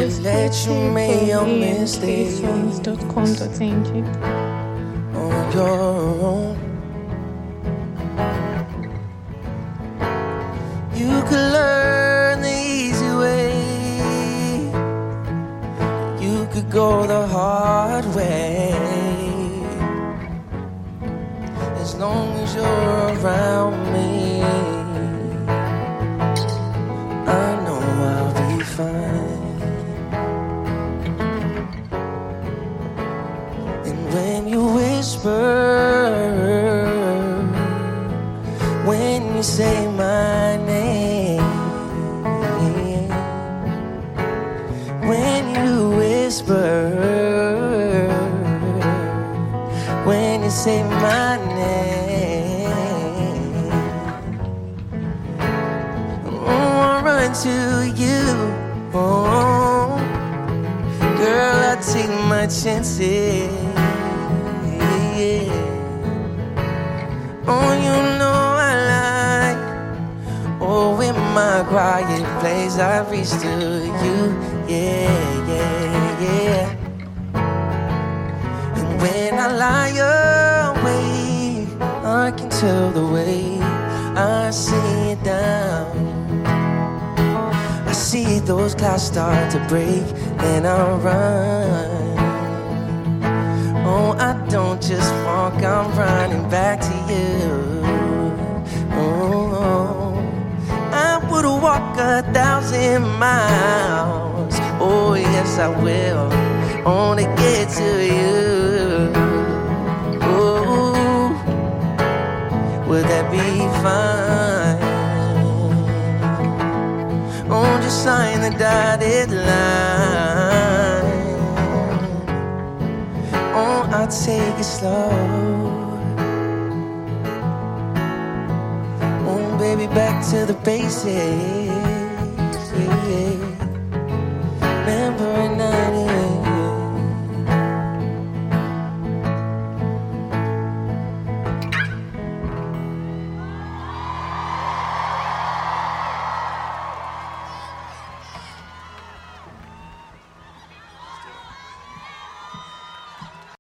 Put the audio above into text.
let you make your mistakes on your own. You could learn the easy way. You could go the hard way. As long as you're around me, I know I'll be fine. And when you whisper, when you say my name, when you whisper, when you say my name, oh, I run to you. Oh, girl, I take my chances. Oh, you know I like. Oh, in my quiet place I reach to you. Yeah, yeah, yeah. And when I lie awake, I can tell the way I see it down. I see those clouds start to break, and I run. Oh, I don't just walk, I'm running back to you. Oh, I would walk 1,000 miles. Oh, yes, I will, only get to you. Oh, would that be fine? Oh, just sign the dotted line. Oh, I'll take it slow. Oh, baby, back to the basics. Yeah. Remember